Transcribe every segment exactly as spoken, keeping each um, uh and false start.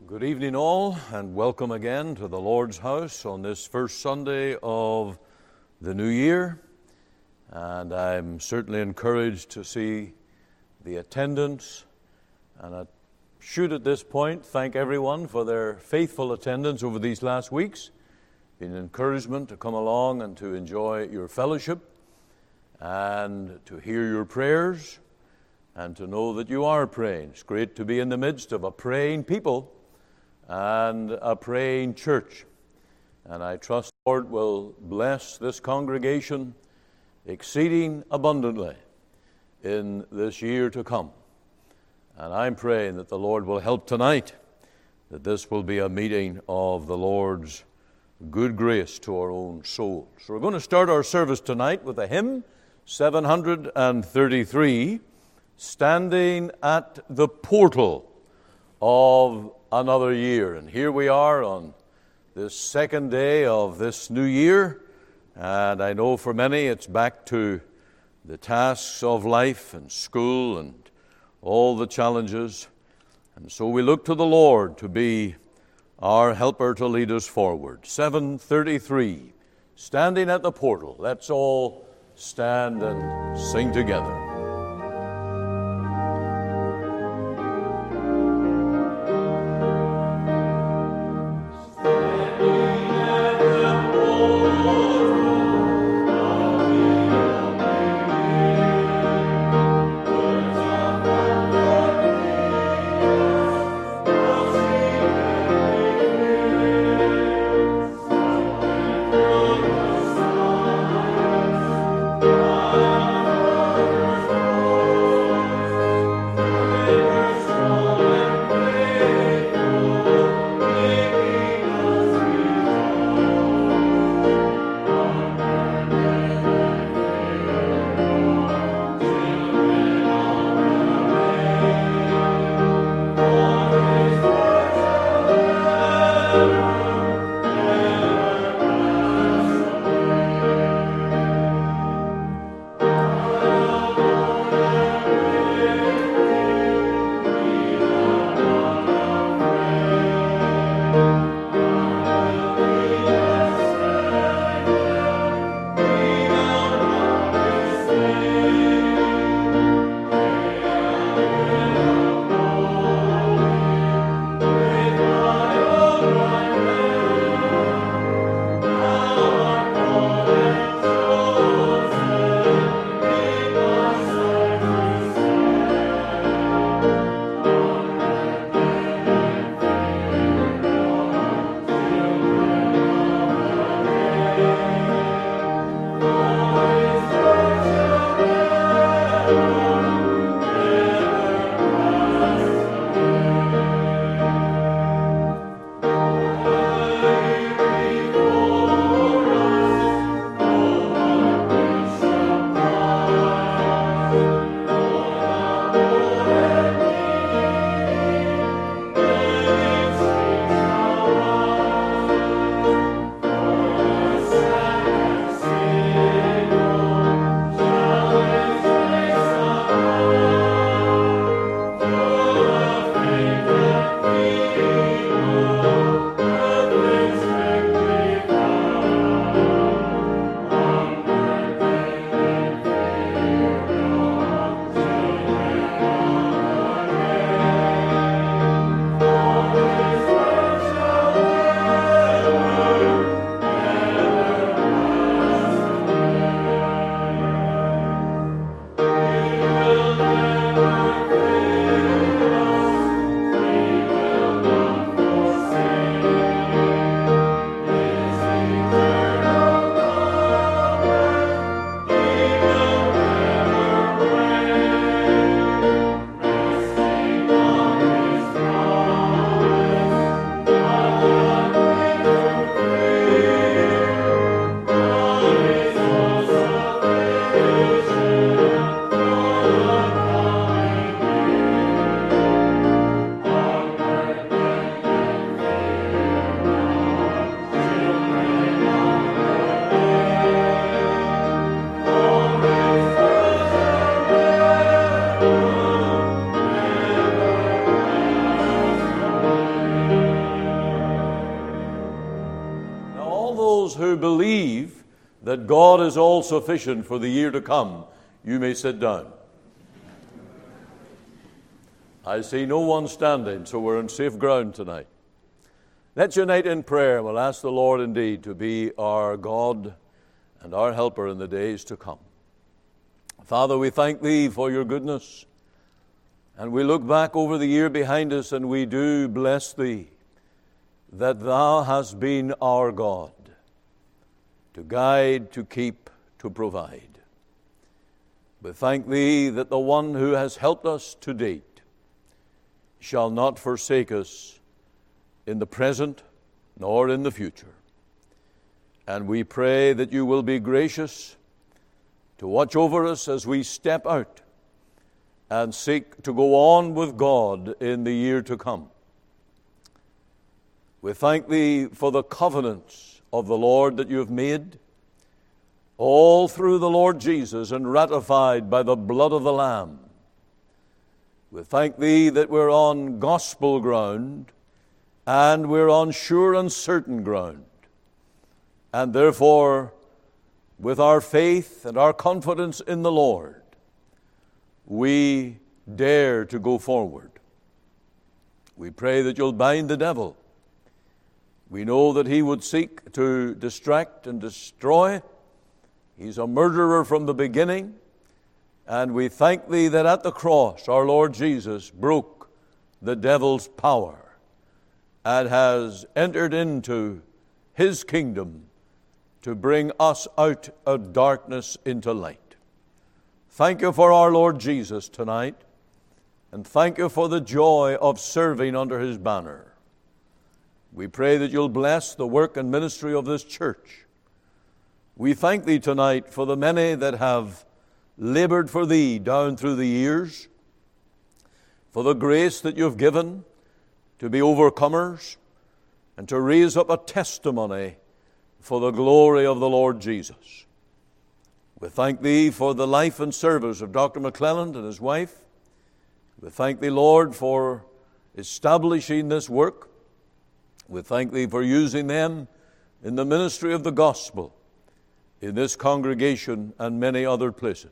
Good evening all, and welcome again to the Lord's house on this first Sunday of the new year. And I'm certainly encouraged to see the attendance, and I should at this point thank everyone for their faithful attendance over these last weeks. It's been an encouragement to come along and to enjoy your fellowship and to hear your prayers and to know that you are praying. It's great to be in the midst of a praying people and a praying church. And I trust the Lord will bless this congregation exceeding abundantly in this year to come. And I'm praying that the Lord will help tonight, that this will be a meeting of the Lord's good grace to our own souls. So we're going to start our service tonight with a hymn, seven hundred thirty-three, Standing at the Portal of Another Year. And here we are on this second day of this new year, and I know for many it's back to the tasks of life and school and all the challenges. And so we look to the Lord to be our helper to lead us forward. seven thirty-three, Standing at the Portal. Let's all stand and sing together. Thank you. those who believe that God is all sufficient for the year to come, you may sit down. I see no one standing, so we're on safe ground tonight. Let's unite in prayer. We'll ask the Lord indeed to be our God and our helper in the days to come. Father, we thank Thee for Your goodness, and we look back over the year behind us, and we do bless Thee that Thou hast been our God, to guide, to keep, to provide. We thank Thee that the One who has helped us to date shall not forsake us in the present nor in the future. And we pray that You will be gracious to watch over us as we step out and seek to go on with God in the year to come. We thank Thee for the covenants of the Lord that You have made, all through the Lord Jesus and ratified by the blood of the Lamb. We thank Thee that we're on gospel ground and we're on sure and certain ground. And therefore, with our faith and our confidence in the Lord, we dare to go forward. We pray that You'll bind the devil. We know that he would seek to distract and destroy. He's a murderer from the beginning. And we thank Thee that at the cross our Lord Jesus broke the devil's power and has entered into His kingdom to bring us out of darkness into light. Thank You for our Lord Jesus tonight, and thank You for the joy of serving under His banner. We pray that You'll bless the work and ministry of this church. We thank Thee tonight for the many that have labored for Thee down through the years, for the grace that You've given to be overcomers and to raise up a testimony for the glory of the Lord Jesus. We thank Thee for the life and service of Doctor McClelland and his wife. We thank Thee, Lord, for establishing this work. We thank Thee for using them in the ministry of the gospel in this congregation and many other places.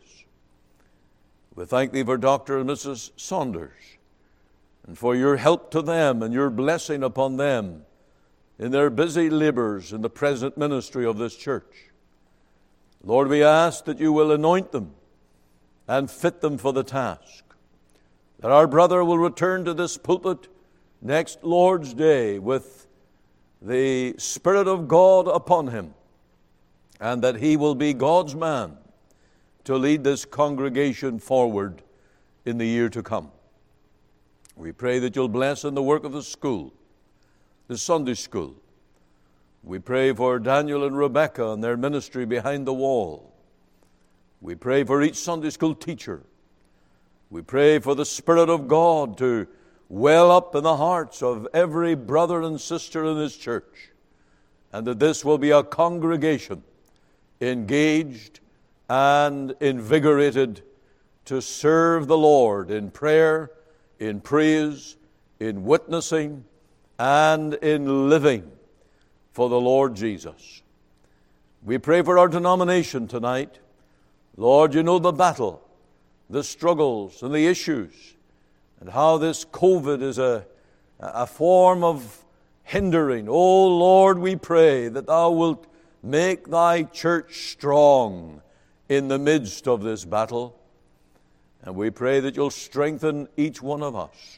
We thank Thee for Doctor and Missus Saunders and for Your help to them and Your blessing upon them in their busy labors in the present ministry of this church. Lord, we ask that You will anoint them and fit them for the task, that our brother will return to this pulpit next Lord's Day with the Spirit of God upon him, and that he will be God's man to lead this congregation forward in the year to come. We pray that You'll bless in the work of the school, the Sunday school. We pray for Daniel and Rebecca and their ministry behind the wall. We pray for each Sunday school teacher. We pray for the Spirit of God to well up in the hearts of every brother and sister in this church, and that this will be a congregation engaged and invigorated to serve the Lord in prayer, in praise, in witnessing, and in living for the Lord Jesus. We pray for our denomination tonight. Lord, You know the battle, the struggles, and the issues, and how this COVID is a, a form of hindering. Oh, Lord, we pray that Thou wilt make Thy church strong in the midst of this battle. And we pray that You'll strengthen each one of us.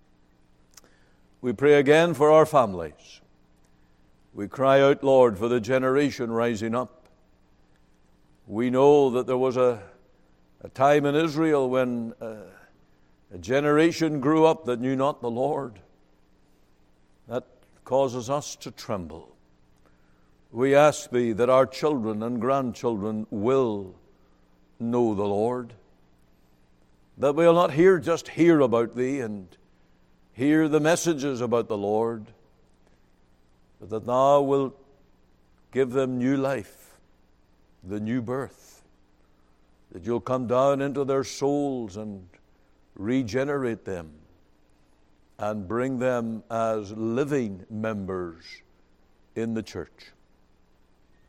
We pray again for our families. We cry out, Lord, for the generation rising up. We know that there was a, a time in Israel when uh, a generation grew up that knew not the Lord. That causes us to tremble. We ask Thee that our children and grandchildren will know the Lord, that we'll not hear just hear about Thee and hear the messages about the Lord, but that Thou wilt give them new life, the new birth, that You'll come down into their souls and regenerate them and bring them as living members in the church.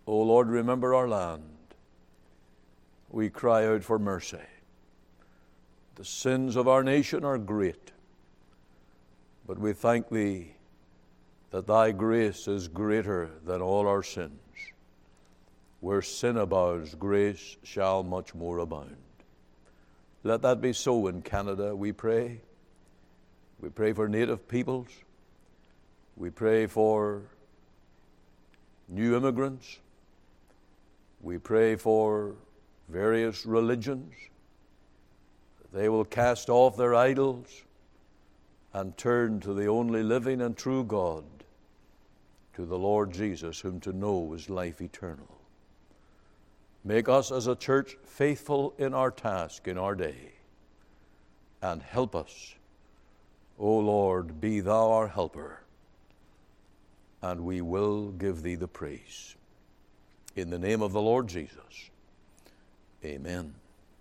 O Lord, remember our land. We cry out for mercy. The sins of our nation are great, but we thank Thee that Thy grace is greater than all our sins. Where sin abounds, grace shall much more abound. Let that be so in Canada, we pray. We pray for native peoples. We pray for new immigrants. We pray for various religions. They will cast off their idols and turn to the only living and true God, to the Lord Jesus, whom to know is life eternal. Make us as a church faithful in our task in our day, and help us. O Lord, be Thou our helper, and we will give Thee the praise. In the name of the Lord Jesus, amen.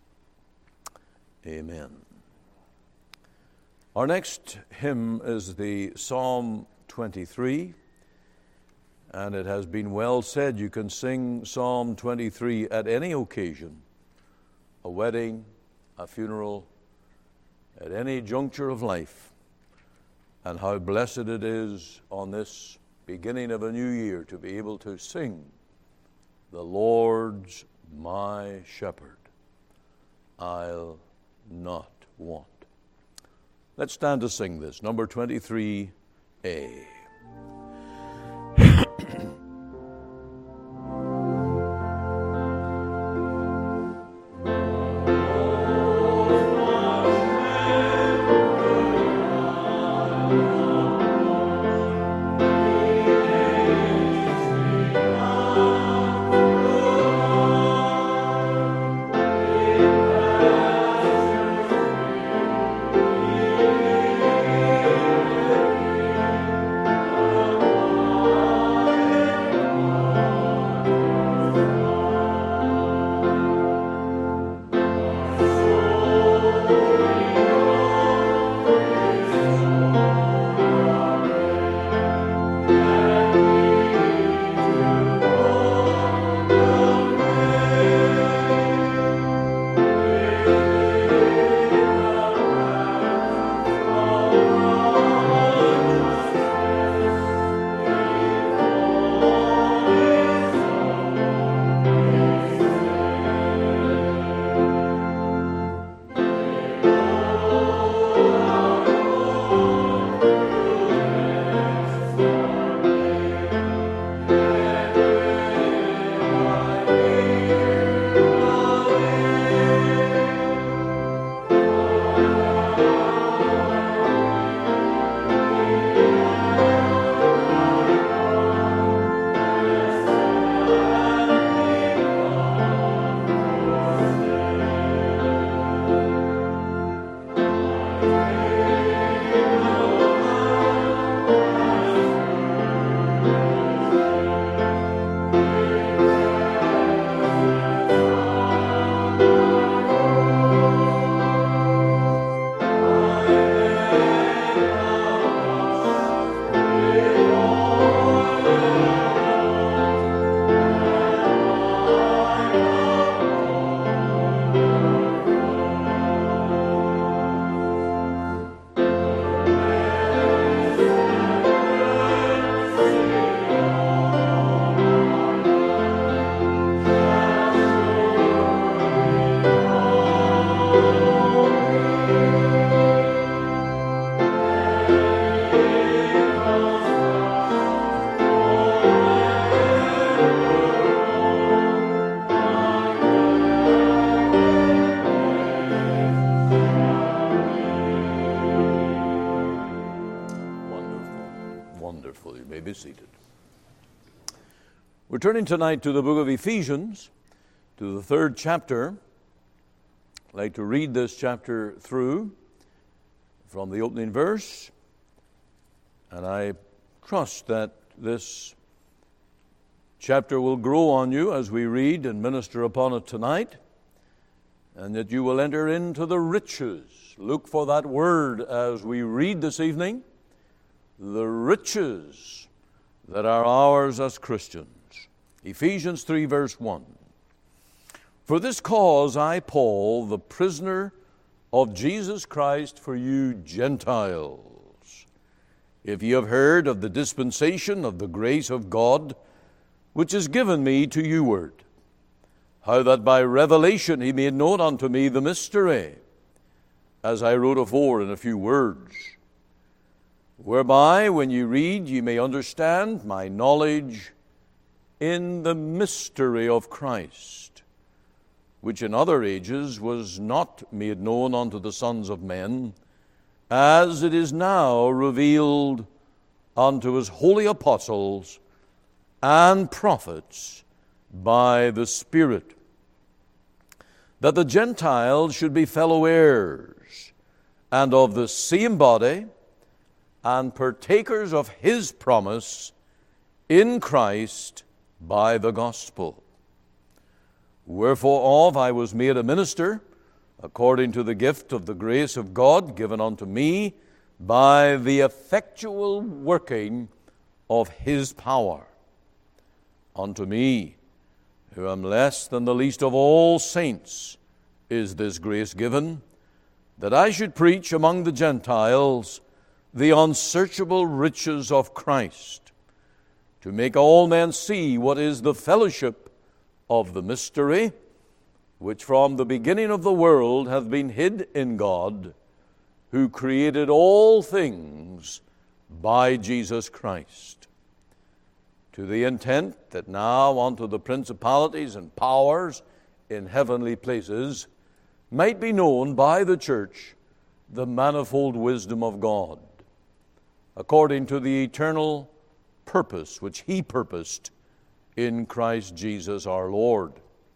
Amen. Our next hymn is the Psalm twenty-three, and it has been well said you can sing Psalm twenty-three at any occasion, a wedding, a funeral, at any juncture of life, and how blessed it is on this beginning of a new year to be able to sing, "The Lord's my shepherd, I'll not want." Let's stand to sing this, number twenty-three A. Be seated. We're turning tonight to the book of Ephesians, to the third chapter. I'd like to read this chapter through from the opening verse, and I trust that this chapter will grow on you as we read and minister upon it tonight, and that you will enter into the riches. Look for that word as we read this evening, the riches that are ours as Christians. Ephesians three, verse one. For this cause I, Paul, the prisoner of Jesus Christ for you Gentiles, if ye have heard of the dispensation of the grace of God, which is given me to youward, how that by revelation he made known unto me the mystery, as I wrote afore in a few words, whereby, when you read, ye may understand my knowledge in the mystery of Christ, which in other ages was not made known unto the sons of men, as it is now revealed unto his holy apostles and prophets by the Spirit, that the Gentiles should be fellow heirs, and of the same body, and partakers of his promise in Christ by the gospel. Wherefore of I was made a minister, according to the gift of the grace of God given unto me by the effectual working of his power. Unto me, who am less than the least of all saints, is this grace given, that I should preach among the Gentiles the unsearchable riches of Christ, to make all men see what is the fellowship of the mystery, which from the beginning of the world hath been hid in God, who created all things by Jesus Christ, to the intent that now unto the principalities and powers in heavenly places might be known by the church the manifold wisdom of God, according to the eternal purpose which he purposed in Christ Jesus our Lord,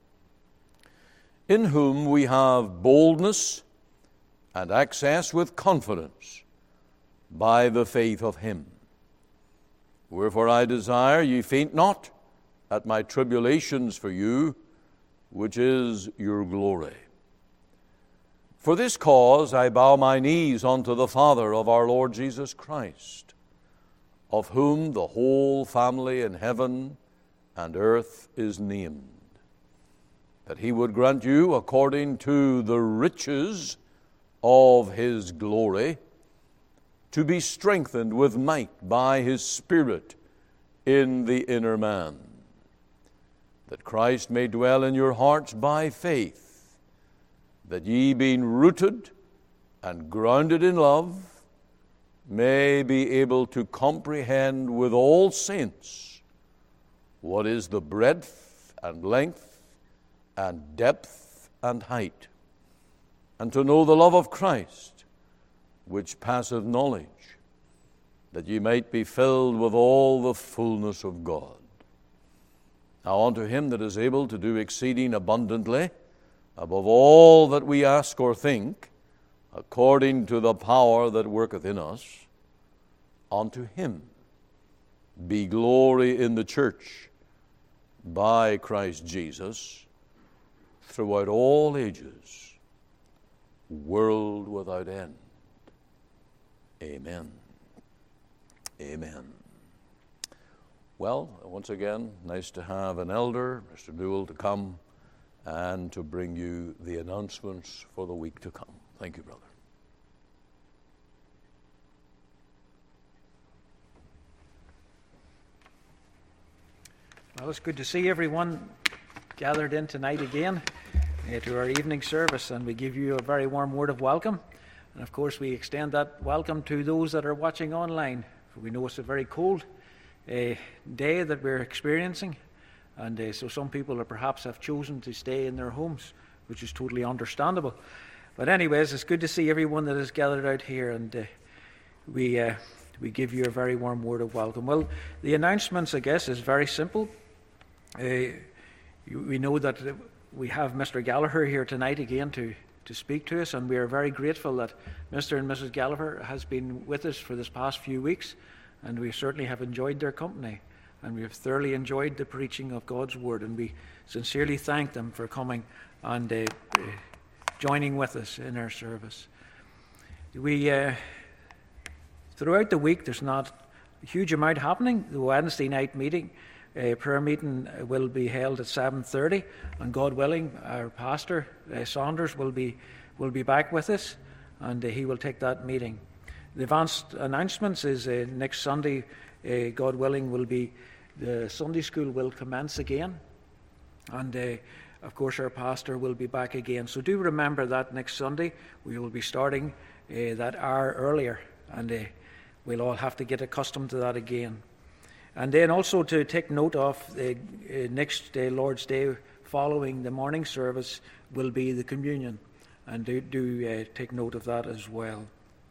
in whom we have boldness and access with confidence by the faith of him. Wherefore I desire ye faint not at my tribulations for you, which is your glory. For this cause I bow my knees unto the Father of our Lord Jesus Christ, of whom the whole family in heaven and earth is named, that he would grant you, according to the riches of his glory, to be strengthened with might by his Spirit in the inner man, that Christ may dwell in your hearts by faith, that ye, being rooted and grounded in love, may be able to comprehend with all saints what is the breadth and length and depth and height, and to know the love of Christ, which passeth knowledge, that ye might be filled with all the fullness of God. Now unto him that is able to do exceeding abundantly, above all that we ask or think, according to the power that worketh in us, unto him be glory in the church by Christ Jesus throughout all ages, world without end. Amen. Amen. Well, once again, nice to have an elder, Mister Newell, to come and to bring you the announcements for the week to come. Thank you, brother. Well, it's good to see everyone gathered in tonight again uh, to our evening service, and we give you a very warm word of welcome. And of course, we extend that welcome to those that are watching online. For we know it's a very cold uh, day that we're experiencing, and uh, so some people are perhaps have chosen to stay in their homes, which is totally understandable. But anyways, it's good to see everyone that is gathered out here, and uh, we uh, we give you a very warm word of welcome. Well, the announcements, I guess, is very simple. Uh, you, we know that we have Mister Gallagher here tonight again to, to speak to us, and we are very grateful that Mister and Missus Gallagher has been with us for this past few weeks, and we certainly have enjoyed their company, and we have thoroughly enjoyed the preaching of God's Word, and we sincerely thank them for coming and uh, uh, joining with us in our service. We uh, throughout the week, there's not a huge amount happening. The Wednesday night meeting, uh, prayer meeting will be held at seven thirty, and God willing, our pastor uh, Saunders will be will be back with us, and uh, he will take that meeting. The advanced announcements is uh, next Sunday, uh, God willing, will be the Sunday school will commence again, and uh, of course our pastor will be back again. So do remember that next Sunday we will be starting uh, that hour earlier, and uh, we'll all have to get accustomed to that again. And then also to take note of the uh, next day, Lord's Day, following the morning service, will be the communion, and do, do uh, take note of that as well.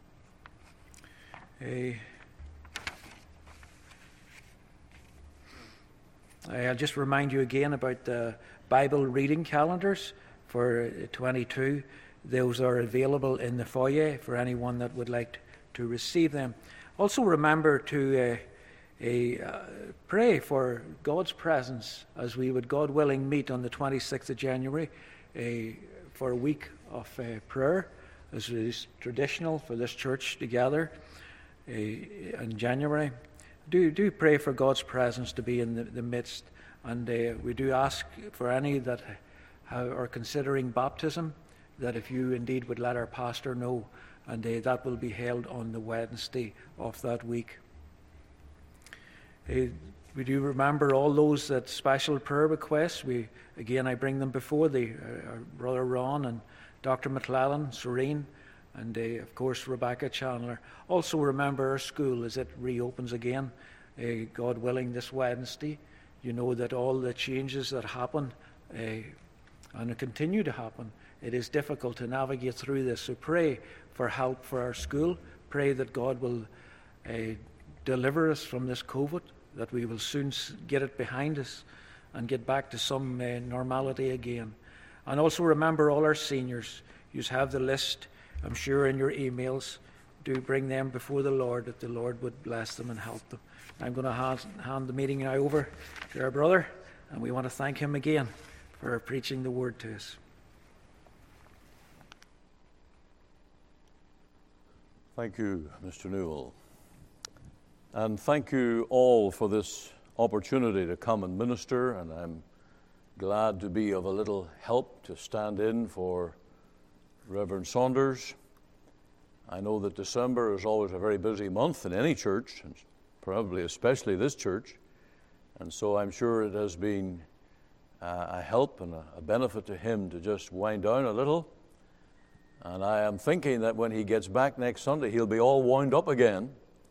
Uh, I'll just remind you again about the Bible reading calendars for twenty-two. Those are available in the foyer for anyone that would like to receive them. Also remember to uh, uh, pray for God's presence as we would, God willing, meet on the twenty-sixth of January uh, for a week of uh, prayer, as is traditional for this church to gather uh, in January. Do do pray for God's presence to be in the, the midst, and uh, we do ask for any that are considering baptism, that if you indeed would let our pastor know, and uh, that will be held on the Wednesday of that week. Uh, we do remember all those that special prayer requests. We again, I bring them before the uh, our brother Ron and Doctor McClellan, Serene, and uh, of course Rebecca Chandler. Also remember our school as it reopens again, uh, God willing, this Wednesday. You know that all the changes that happen uh, and continue to happen, it is difficult to navigate through this. So pray for help for our school. Pray that God will uh, deliver us from this COVID, that we will soon get it behind us and get back to some uh, normality again. And also remember all our seniors. You have the list, I'm sure, in your emails. Do bring them before the Lord, that the Lord would bless them and help them. I'm going to hand, hand the meeting now over to our brother, and we want to thank him again for preaching the word to us. Thank you, Mister Newell. And thank you all for this opportunity to come and minister, and I'm glad to be of a little help to stand in for Reverend Saunders. I know that December is always a very busy month in any church, and probably especially this church, and so I'm sure it has been uh, a help and a, a benefit to him to just wind down a little. And I am thinking that when he gets back next Sunday, he'll be all wound up again,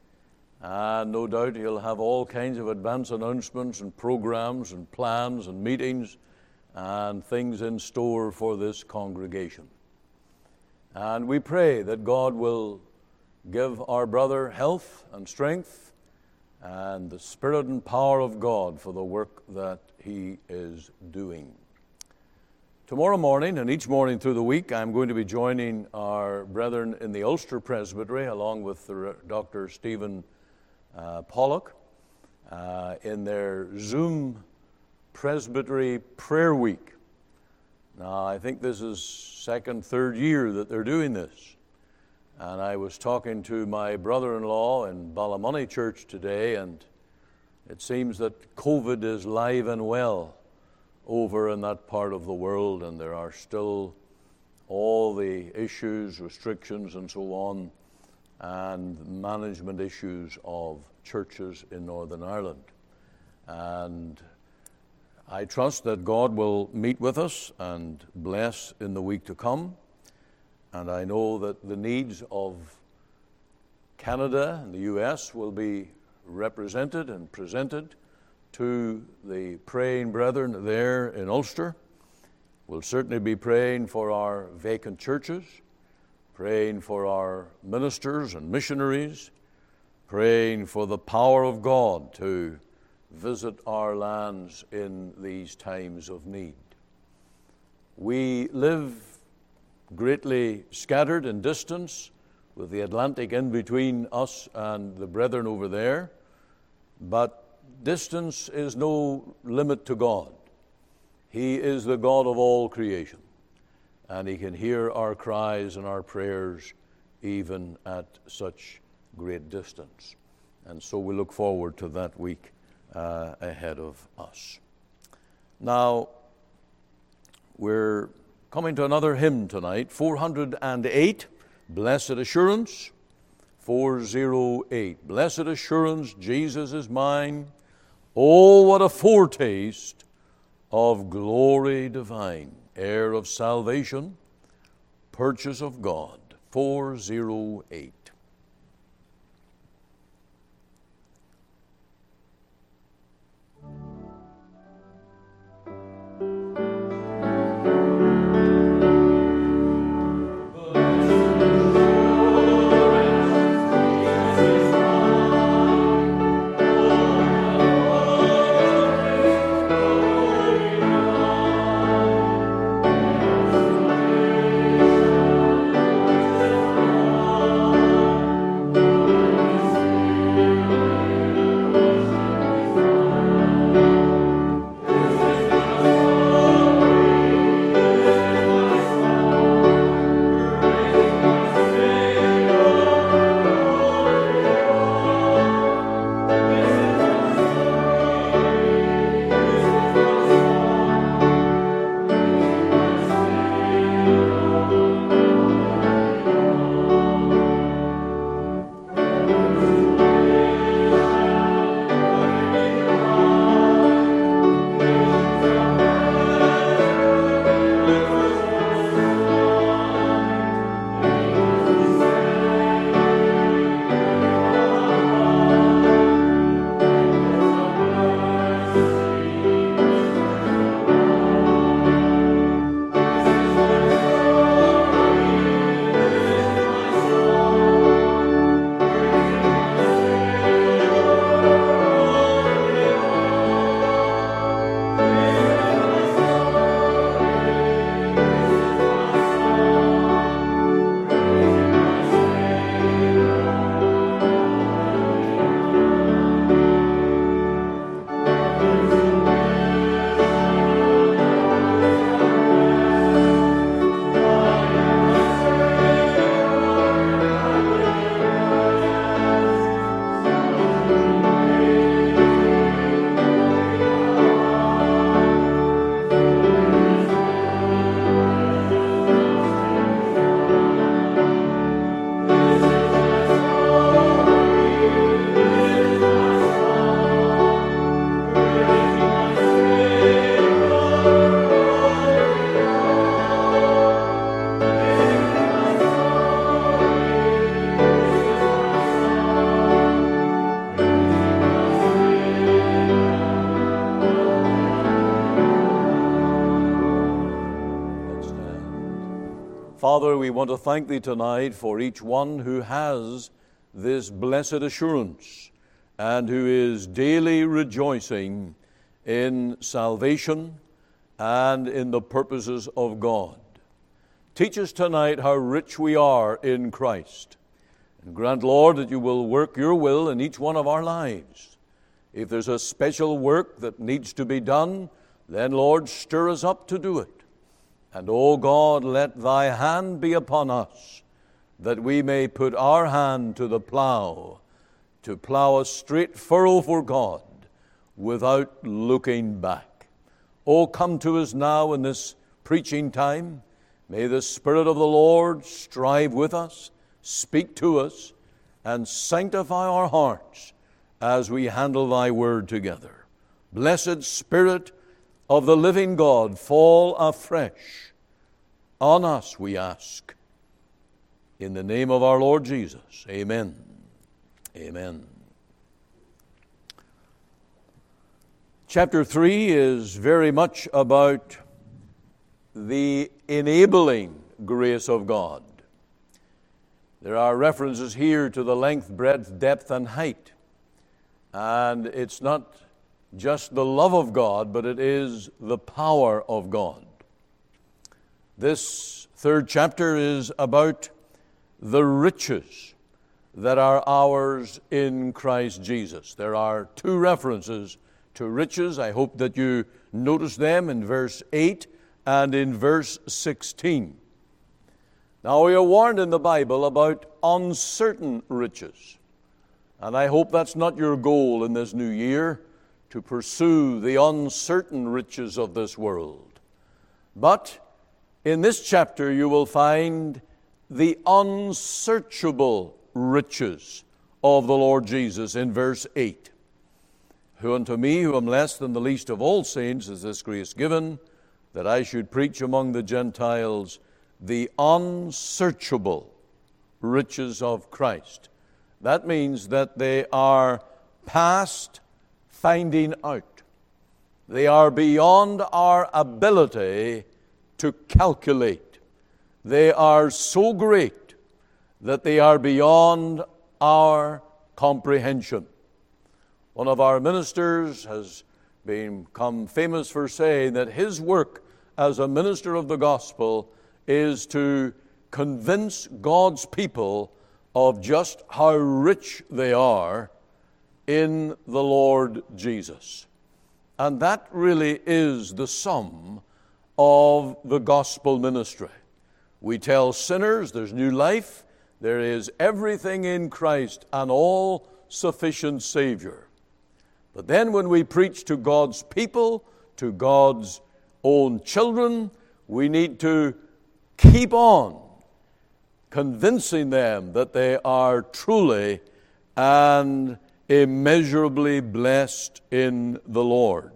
and no doubt he'll have all kinds of advance announcements and programs and plans and meetings and things in store for this congregation. And we pray that God will give our brother health and strength and the spirit and power of God for the work that he is doing. Tomorrow morning and each morning through the week, I'm going to be joining our brethren in the Ulster Presbytery along with the, Doctor Stephen uh, Pollock uh, in their Zoom Presbytery Prayer Week. Now, I think this is second, third year that they're doing this. And I was talking to my brother-in-law in Ballymoney Church today, and it seems that COVID is live and well over in that part of the world, and there are still all the issues, restrictions, and so on, and management issues of churches in Northern Ireland. And I trust that God will meet with us and bless in the week to come. And I know that the needs of Canada and the U S will be represented and presented to the praying brethren there in Ulster. We'll certainly be praying for our vacant churches, praying for our ministers and missionaries, praying for the power of God to visit our lands in these times of need. We live greatly scattered in distance, with the Atlantic in between us and the brethren over there, but distance is no limit to God. He is the God of all creation, and He can hear our cries and our prayers even at such great distance. And so we look forward to that week uh, ahead of us. Now, we're coming to another hymn tonight, four hundred eight, Blessed Assurance, four oh eight. Blessed assurance, Jesus is mine. Oh, what a foretaste of glory divine, heir of salvation, purchase of God, four oh eight. Father, we want to thank Thee tonight for each one who has this blessed assurance and who is daily rejoicing in salvation and in the purposes of God. Teach us tonight how rich we are in Christ. And grant, Lord, that You will work Your will in each one of our lives. If there's a special work that needs to be done, then, Lord, stir us up to do it. And, O God, let Thy hand be upon us, that we may put our hand to the plow, to plow a straight furrow for God, without looking back. O come to us now in this preaching time. May the Spirit of the Lord strive with us, speak to us, and sanctify our hearts as we handle Thy word together. Blessed Spirit of the living God, fall afresh on us, we ask. In the name of our Lord Jesus, amen. Amen. Chapter three is very much about the enabling grace of God. There are references here to the length, breadth, depth, and height. And it's not just the love of God, but it is the power of God. This third chapter is about the riches that are ours in Christ Jesus. There are two references to riches. I hope that you notice them in verse eight and in verse sixteen. Now, we are warned in the Bible about uncertain riches. And I hope that's not your goal in this new year, to pursue the uncertain riches of this world. But in this chapter you will find the unsearchable riches of the Lord Jesus in verse eight. Who unto me, who am less than the least of all saints, is this grace given, that I should preach among the Gentiles the unsearchable riches of Christ. That means that they are past finding out. They are beyond our ability to calculate. They are so great that they are beyond our comprehension. One of our ministers has become famous for saying that his work as a minister of the gospel is to convince God's people of just how rich they are in the Lord Jesus. And that really is the sum of the gospel ministry. We tell sinners there's new life, there is everything in Christ, an all-sufficient Savior. But then when we preach to God's people, to God's own children, we need to keep on convincing them that they are truly and immeasurably blessed in the Lord.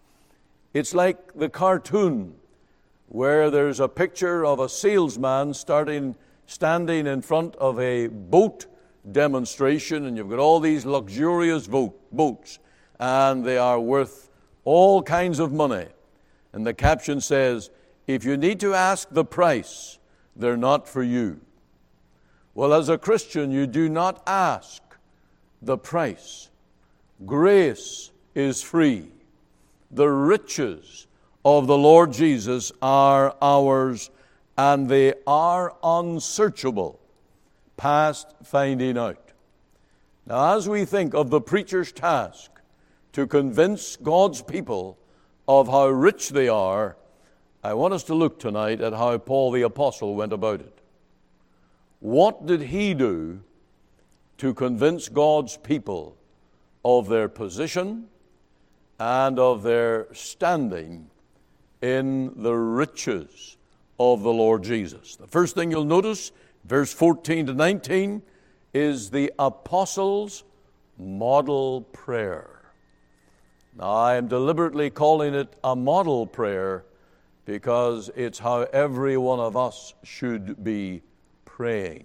It's like the cartoon where there's a picture of a salesman starting, standing in front of a boat demonstration, and you've got all these luxurious boat, boats, and they are worth all kinds of money. And the caption says, if you need to ask the price, they're not for you. Well, as a Christian, you do not ask the price. Grace is free. The riches of the Lord Jesus are ours, and they are unsearchable, past finding out. Now, as we think of the preacher's task to convince God's people of how rich they are, I want us to look tonight at how Paul the Apostle went about it. What did he do to convince God's people of their position and of their standing in the riches of the Lord Jesus? The first thing you'll notice, verse fourteen to nineteen, is the apostles' model prayer. Now, I am deliberately calling it a model prayer because it's how every one of us should be praying.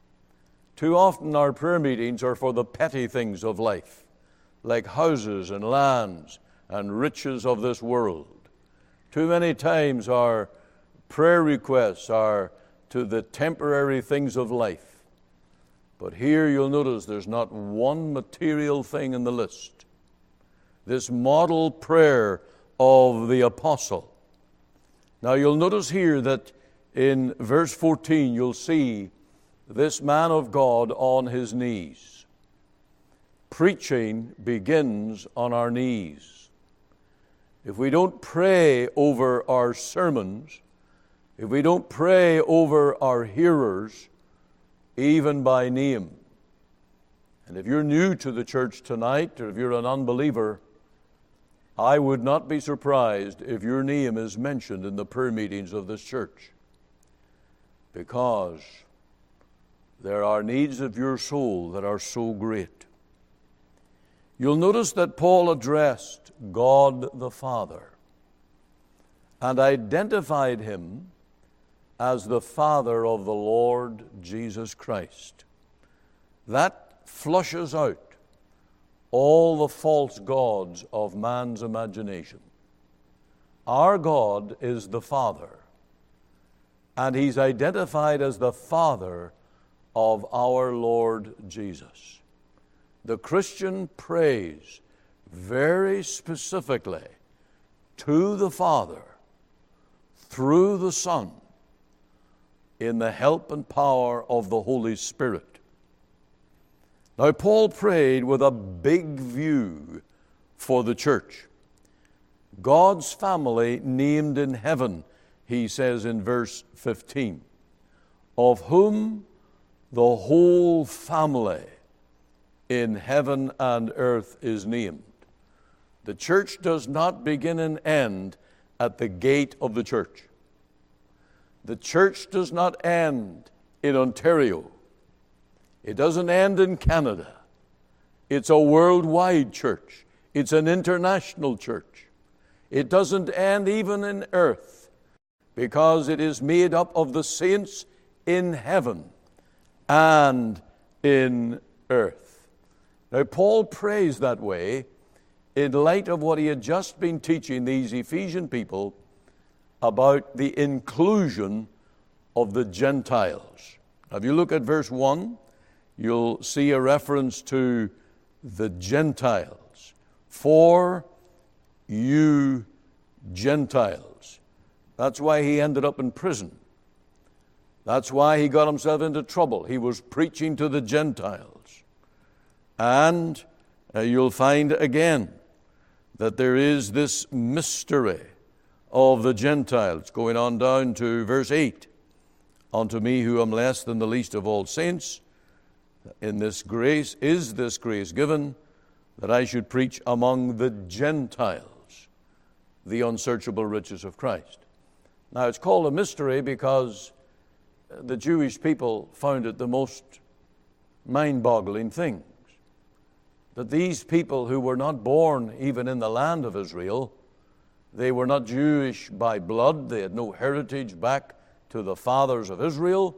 Too often our prayer meetings are for the petty things of life, like houses and lands and riches of this world. Too many times our prayer requests are to the temporary things of life. But here you'll notice there's not one material thing in the list. This model prayer of the apostle. Now you'll notice here that in verse fourteen you'll see this man of God on his knees. Preaching begins on our knees. If we don't pray over our sermons, if we don't pray over our hearers, even by name, and if you're new to the church tonight, or if you're an unbeliever, I would not be surprised if your name is mentioned in the prayer meetings of this church, because there are needs of your soul that are so great. You'll notice that Paul addressed God the Father and identified him as the Father of the Lord Jesus Christ. That flushes out all the false gods of man's imagination. Our God is the Father, and he's identified as the Father of our Lord Jesus. The Christian prays very specifically to the Father through the Son in the help and power of the Holy Spirit. Now, Paul prayed with a big view for the church. God's family named in heaven, he says in verse fifteen, of whom the whole family in heaven and earth is named. The church does not begin and end at the gate of the church. The church does not end in Ontario. It doesn't end in Canada. It's a worldwide church. It's an international church. It doesn't end even in earth, because it is made up of the saints in heaven and in earth. Now, Paul prays that way in light of what he had just been teaching these Ephesian people about the inclusion of the Gentiles. Now, if you look at verse one, you'll see a reference to the Gentiles. For you Gentiles. That's why he ended up in prison. That's why he got himself into trouble. He was preaching to the Gentiles. And uh, you'll find again that there is this mystery of the Gentiles, going on down to verse eight. Unto me, who am less than the least of all saints, in this grace is this grace given, that I should preach among the Gentiles the unsearchable riches of Christ. Now, it's called a mystery because the Jewish people found it the most mind-boggling things, that these people who were not born even in the land of Israel, they were not Jewish by blood, they had no heritage back to the fathers of Israel.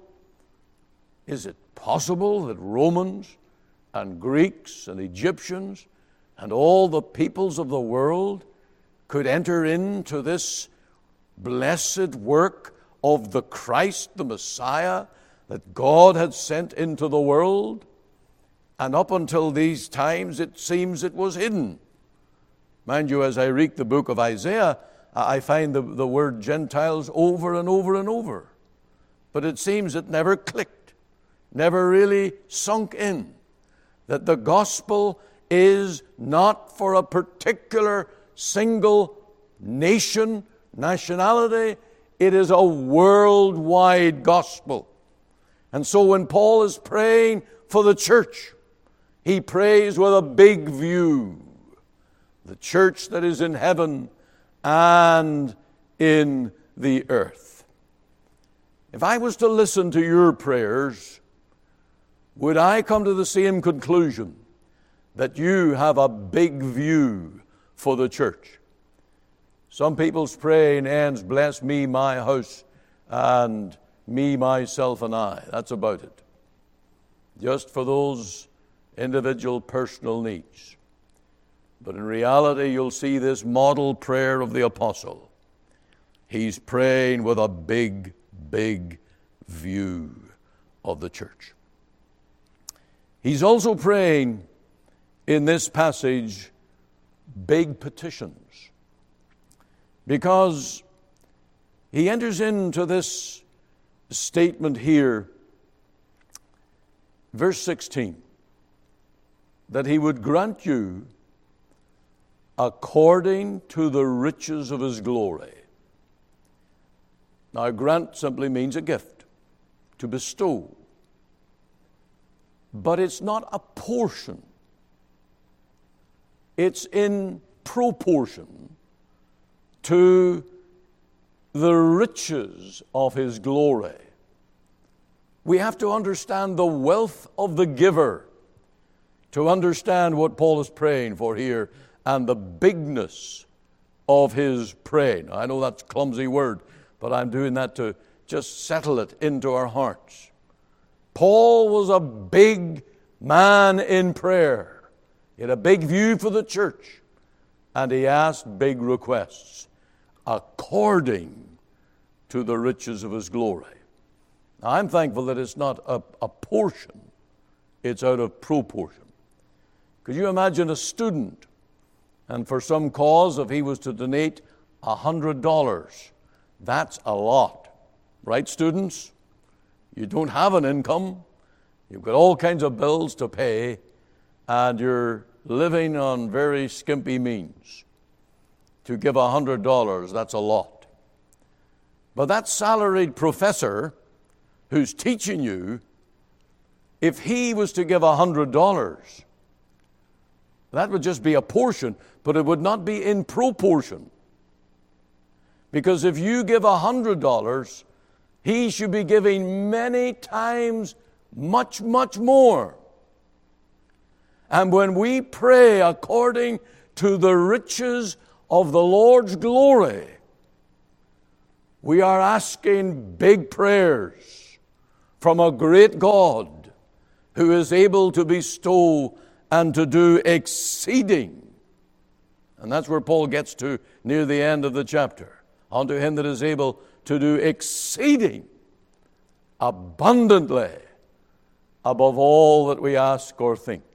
Is it possible that Romans and Greeks and Egyptians and all the peoples of the world could enter into this blessed work of the Christ, the Messiah, that God had sent into the world? And up until these times, it seems it was hidden. Mind you, as I read the book of Isaiah, I find the, the word Gentiles over and over and over. But it seems it never clicked, never really sunk in, that the gospel is not for a particular single nation, nationality. It is a worldwide gospel. And so when Paul is praying for the church, he prays with a big view. The church that is in heaven and in the earth. If I was to listen to your prayers, would I come to the same conclusion that you have a big view for the church? Some people's praying ends, bless me, my house, and me, myself, and I. That's about it. Just for those individual personal needs. But in reality, you'll see this model prayer of the apostle. He's praying with a big, big view of the church. He's also praying in this passage big petitions, because he enters into this statement here, verse sixteen, that he would grant you according to the riches of his glory. Now, grant simply means a gift, to bestow. But it's not a portion. It's in proportion to the riches of his glory. We have to understand the wealth of the giver to understand what Paul is praying for here and the bigness of his praying. I know that's a clumsy word, but I'm doing that to just settle it into our hearts. Paul was a big man in prayer. He had a big view for the church, and he asked big requests according to the riches of his glory. Now, I'm thankful that it's not a, a portion, it's out of proportion. Could you imagine a student, and for some cause, if he was to donate one hundred dollars, that's a lot. Right, students? You don't have an income. You've got all kinds of bills to pay, and you're living on very skimpy means. To give one hundred dollars, that's a lot. But that salaried professor who's teaching you, if he was to give one hundred dollars, That would just be a portion, but it would not be in proportion. Because if you give a hundred dollars, he should be giving many times much, much more. And when we pray according to the riches of the Lord's glory, we are asking big prayers from a great God who is able to bestow and to do exceeding. And that's where Paul gets to near the end of the chapter. Unto him that is able to do exceeding abundantly above all that we ask or think.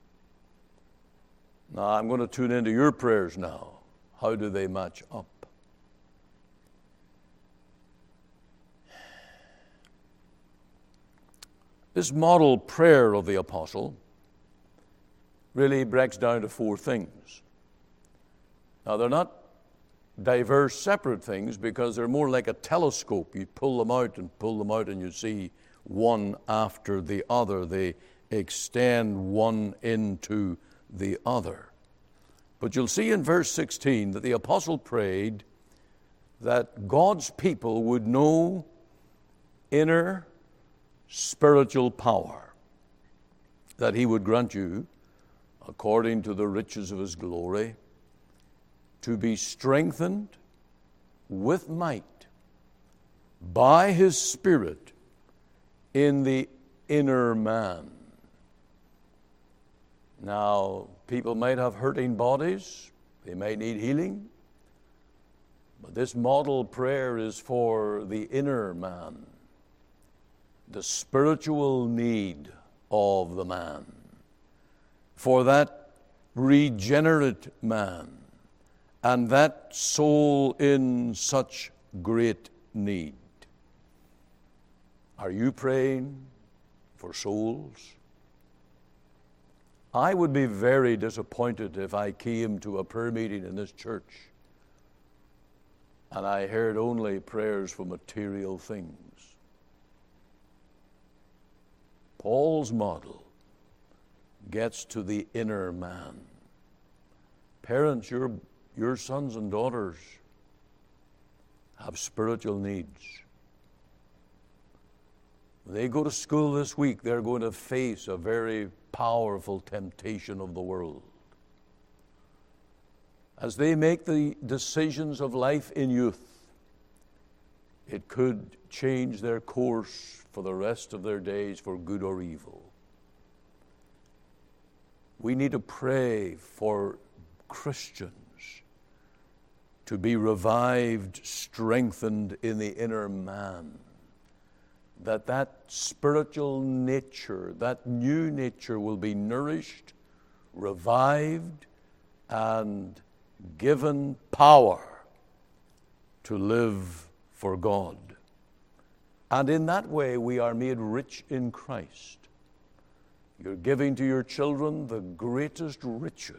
Now, I'm going to tune into your prayers now. How do they match up? This model prayer of the apostle really breaks down to four things. Now, they're not diverse, separate things because they're more like a telescope. You pull them out and pull them out and you see one after the other. They extend one into the other. But you'll see in verse sixteen that the apostle prayed that God's people would know inner spiritual power, that he would grant you, according to the riches of his glory, to be strengthened with might by his Spirit in the inner man. Now, people might have hurting bodies, they might need healing, but this model prayer is for the inner man, the spiritual need of the man, for that regenerate man, and that soul in such great need. Are you praying for souls? I would be very disappointed if I came to a prayer meeting in this church and I heard only prayers for material things. Paul's model gets to the inner man. Parents, your, your sons and daughters have spiritual needs. When they go to school this week, they're going to face a very powerful temptation of the world. As they make the decisions of life in youth, it could change their course for the rest of their days for good or evil. We need to pray for Christians to be revived, strengthened in the inner man, that that spiritual nature, that new nature will be nourished, revived, and given power to live for God. And in that way, we are made rich in Christ. You're giving to your children the greatest riches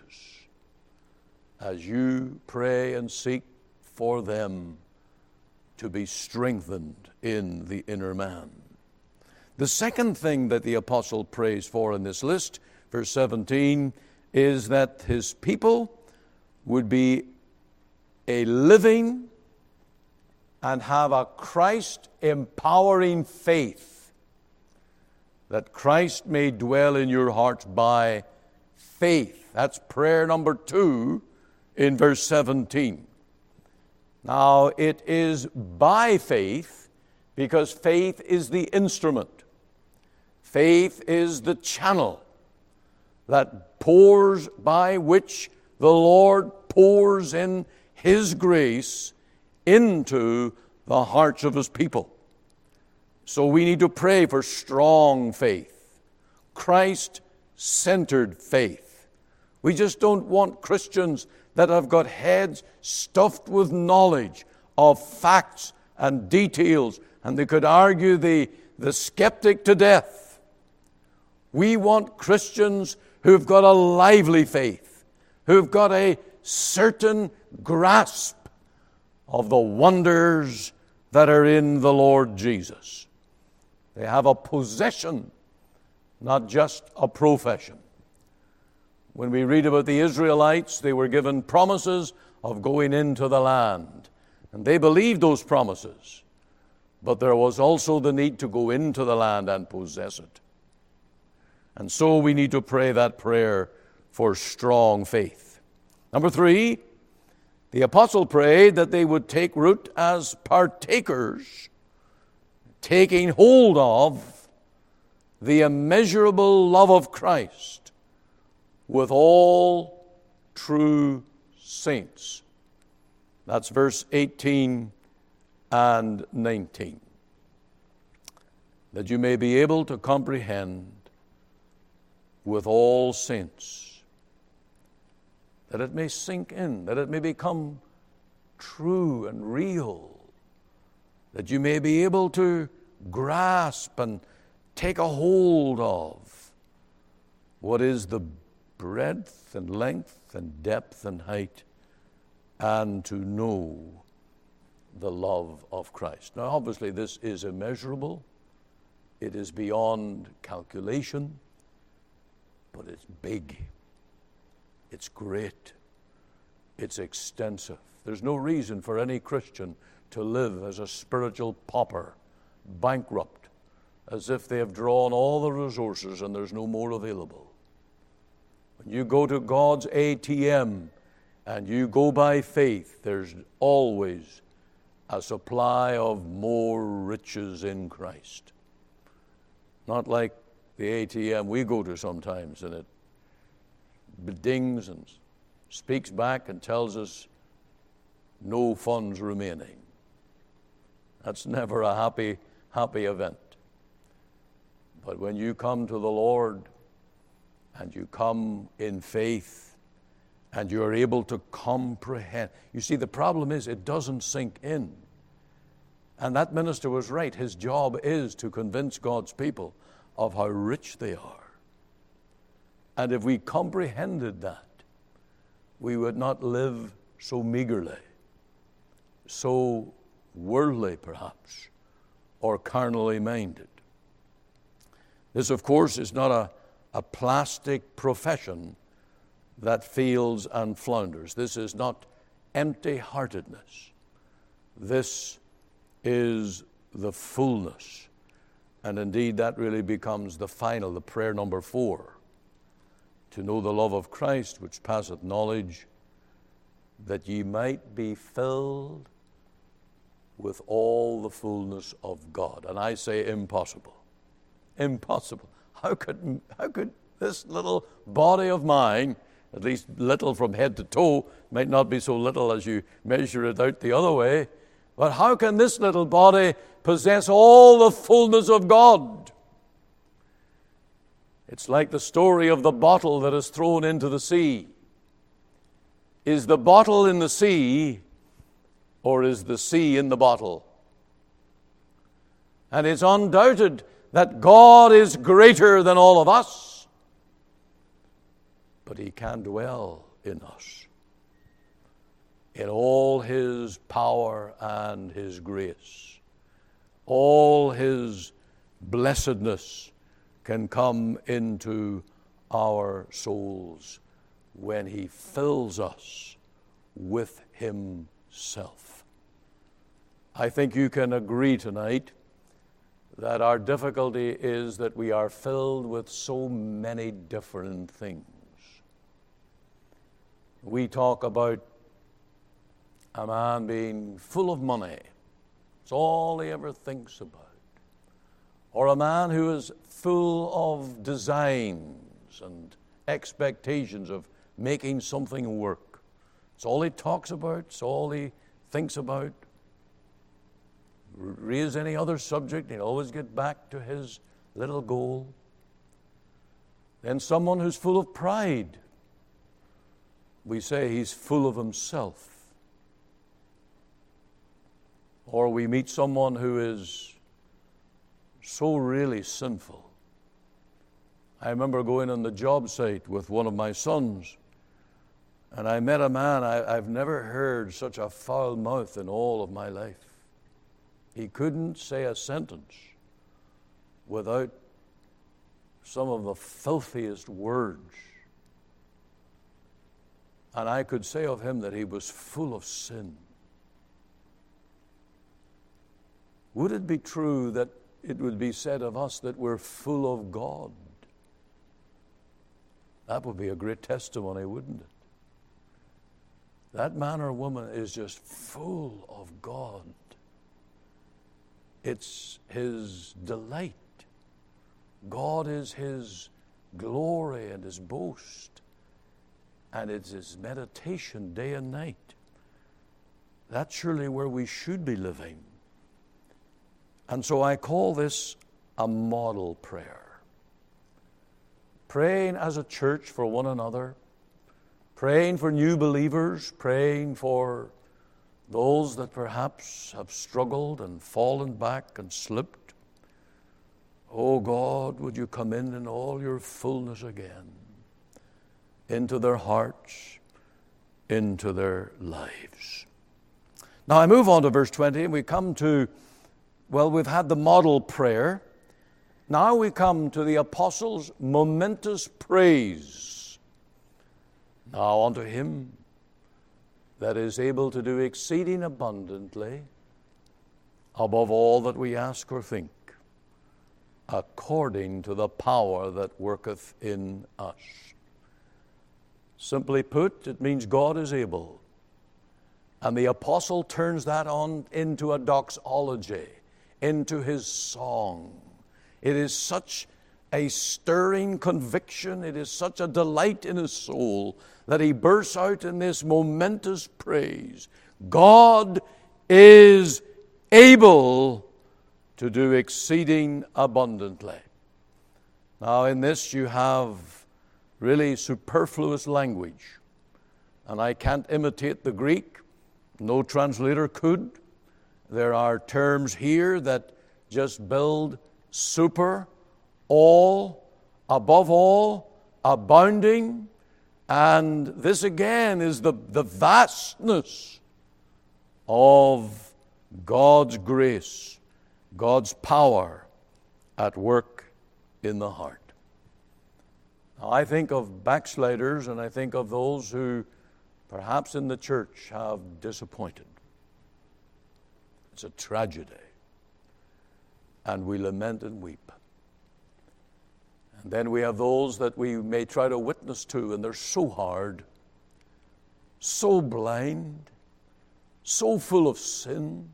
as you pray and seek for them to be strengthened in the inner man. The second thing that the apostle prays for in this list, verse seventeen, is that his people would be a living and have a Christ-empowering faith, that Christ may dwell in your hearts by faith. That's prayer number two in verse seventeen. Now, it is by faith because faith is the instrument. Faith is the channel that pours, by which the Lord pours in his grace into the hearts of his people. So we need to pray for strong faith, Christ-centered faith. We just don't want Christians that have got heads stuffed with knowledge of facts and details, and they could argue the, the skeptic to death. We want Christians who've got a lively faith, who've got a certain grasp of the wonders that are in the Lord Jesus. They have a possession, not just a profession. When we read about the Israelites, they were given promises of going into the land. And they believed those promises. But there was also the need to go into the land and possess it. And so we need to pray that prayer for strong faith. Number three, the apostle prayed that they would take root as partakers, taking hold of the immeasurable love of Christ with all true saints. That's verse eighteen and nineteen. That you may be able to comprehend with all saints, that it may sink in, that it may become true and real, that you may be able to grasp and take a hold of what is the breadth and length and depth and height, and to know the love of Christ. Now, obviously, this is immeasurable. It is beyond calculation, but it's big. It's great. It's extensive. There's no reason for any Christian to live as a spiritual pauper, bankrupt, as if they have drawn all the resources and there's no more available. When you go to God's A T M and you go by faith, there's always a supply of more riches in Christ. Not like the A T M we go to sometimes, and it dings and speaks back and tells us no funds remaining. That's never a happy, happy event. But when you come to the Lord and you come in faith and you're able to comprehend. You see, the problem is it doesn't sink in. And that minister was right. His job is to convince God's people of how rich they are. And if we comprehended that, we would not live so meagerly, so worldly perhaps, or carnally minded. This, of course, is not a, a plastic profession that fails and flounders. This is not empty-heartedness. This is the fullness. And indeed, that really becomes the final, the prayer number four. To know the love of Christ, which passeth knowledge, that ye might be filled with all the fullness of God. And I say impossible. Impossible. How could, how could this little body of mine, at least little from head to toe, might not be so little as you measure it out the other way, but how can this little body possess all the fullness of God? It's like the story of the bottle that is thrown into the sea. Is the bottle in the sea, or is the sea in the bottle? And it's undoubted that God is greater than all of us, but He can dwell in us in all His power and His grace. All His blessedness can come into our souls when He fills us with Himself. I think you can agree tonight that our difficulty is that we are filled with so many different things. We talk about a man being full of money. It's all he ever thinks about. Or a man who is full of designs and expectations of making something work. It's all he talks about. It's all he thinks about. Raise any other subject, he'll always get back to his little goal. Then someone who's full of pride. We say he's full of himself. Or we meet someone who is so really sinful. I remember going on the job site with one of my sons, and I met a man, I, I've never heard such a foul mouth in all of my life. He couldn't say a sentence without some of the filthiest words And I could say of him that he was full of sin. Would it be true that it would be said of us that we're full of God? That would be a great testimony, wouldn't it? That man or woman is just full of God. It's his delight. God is his glory and his boast. And it's his meditation day and night. That's surely where we should be living. And so I call this a model prayer. Praying as a church for one another, praying for new believers, praying for those that perhaps have struggled and fallen back and slipped. Oh God, would you come in in all your fullness again, into their hearts, into their lives. Now I move on to verse twenty, and we come to, well, we've had the model prayer. Now we come to the apostles' momentous praise. Now unto him that is able to do exceeding abundantly above all that we ask or think, according to the power that worketh in us. Simply put, it means God is able. And the apostle turns that on into a doxology, into his song. It is such a stirring conviction, it is such a delight in his soul that he bursts out in this momentous praise. God is able to do exceeding abundantly. Now in this you have really superfluous language, and I can't imitate the Greek. No translator could. There are terms here that just build super, all, above all, abounding. And this again is the, the vastness of God's grace, God's power at work in the heart. Now, I think of backsliders, and I think of those who perhaps in the church have disappointed. It's a tragedy. And we lament and weep. And then we have those that we may try to witness to, and they're so hard, so blind, so full of sin.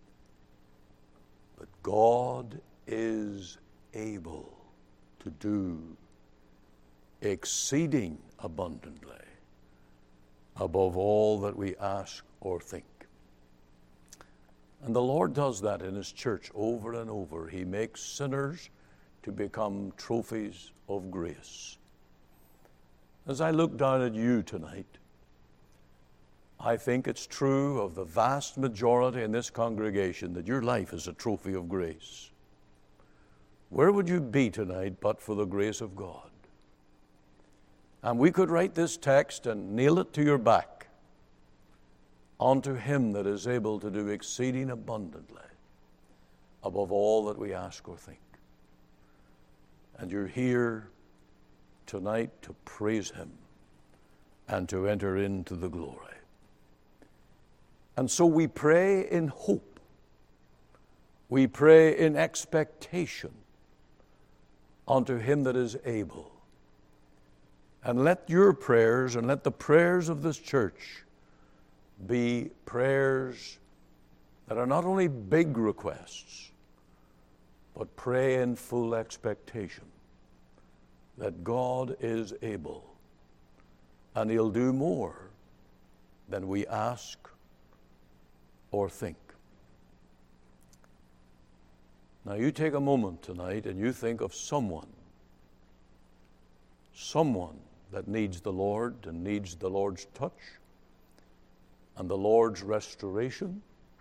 But God is able to do exceeding abundantly above all that we ask or think. And the Lord does that in his church over and over. He makes sinners to become trophies of grace. As I look down at you tonight, I think it's true of the vast majority in this congregation that your life is a trophy of grace. Where would you be tonight but for the grace of God? And we could write this text and nail it to your back. Unto him that is able to do exceeding abundantly above all that we ask or think. And you're here tonight to praise him and to enter into the glory. And so we pray in hope. We pray in expectation unto him that is able. And let your prayers and let the prayers of this church be prayers that are not only big requests, but pray in full expectation that God is able, and he'll do more than we ask or think. Now you take a moment tonight and you think of someone, someone that needs the Lord and needs the Lord's touch and the Lord's restoration.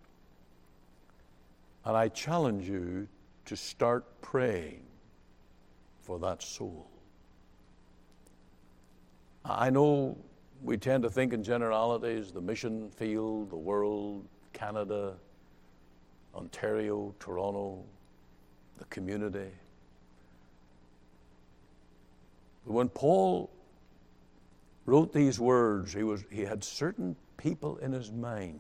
And I challenge you to start praying for that soul. I know we tend to think in generalities, the mission field, the world, Canada, Ontario, Toronto, the community. But when Paul wrote these words, he was he had certain people in his mind,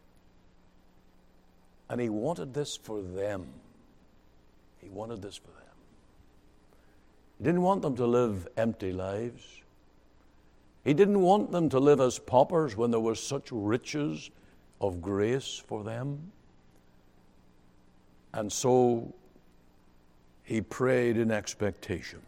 and he wanted this for them. He wanted this for them. He didn't want them to live empty lives. He didn't want them to live as paupers when there was such riches of grace for them. And so he prayed in expectation.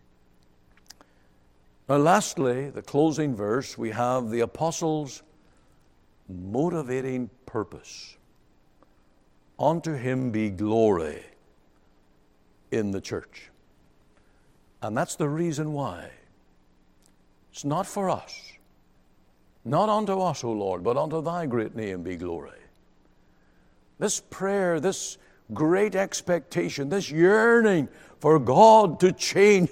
Now, lastly, the closing verse, we have the apostles' motivating purpose. Unto him be glory in the church. And that's the reason why. It's not for us. Not unto us, O Lord, but unto thy great name be glory. This prayer, this great expectation, this yearning for God to change,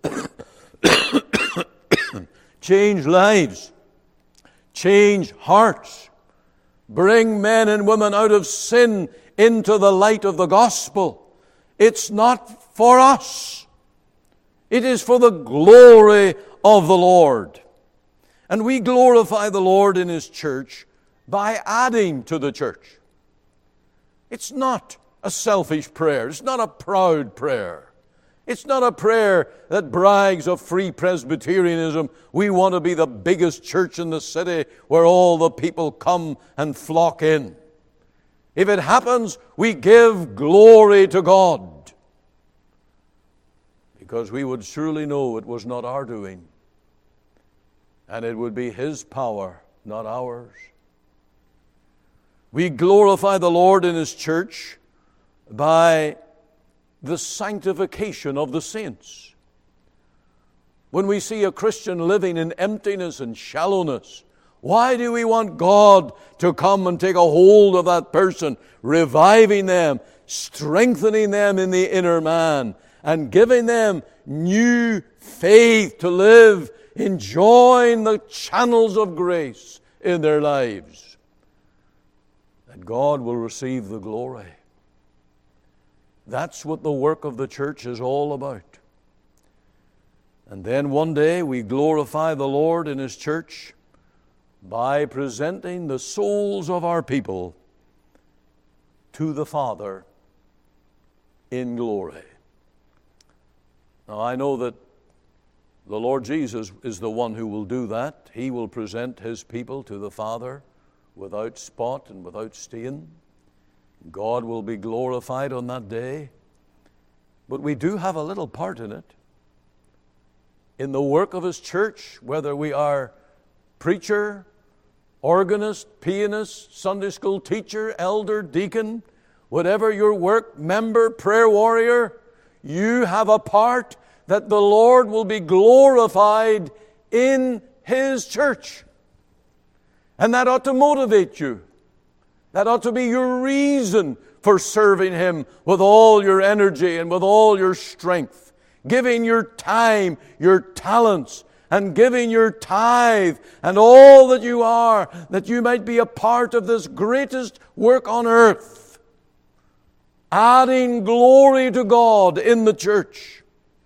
change lives, change hearts, bring men and women out of sin into the light of the gospel. It's not for us. It is for the glory of the Lord. And we glorify the Lord in His church by adding to the church. It's not a selfish prayer. It's not a proud prayer. It's not a prayer that brags of free Presbyterianism. We want to be the biggest church in the city where all the people come and flock in. If it happens, we give glory to God. Because we would surely know it was not our doing. And it would be His power, not ours. We glorify the Lord in His church by the sanctification of the saints. When we see a Christian living in emptiness and shallowness, why do we want God to come and take a hold of that person, reviving them, strengthening them in the inner man, and giving them new faith to live, enjoying the channels of grace in their lives? That God will receive the glory. That's what the work of the church is all about. And then one day we glorify the Lord in His church by presenting the souls of our people to the Father in glory. Now, I know that the Lord Jesus is the one who will do that. He will present His people to the Father without spot and without stain. God will be glorified on that day. But we do have a little part in it. In the work of His church, whether we are preacher, organist, pianist, Sunday school teacher, elder, deacon, whatever your work, member, prayer warrior, you have a part that the Lord will be glorified in His church. And that ought to motivate you. That ought to be your reason for serving Him with all your energy and with all your strength. Giving your time, your talents, and giving your tithe and all that you are, that you might be a part of this greatest work on earth. Adding glory to God in the church.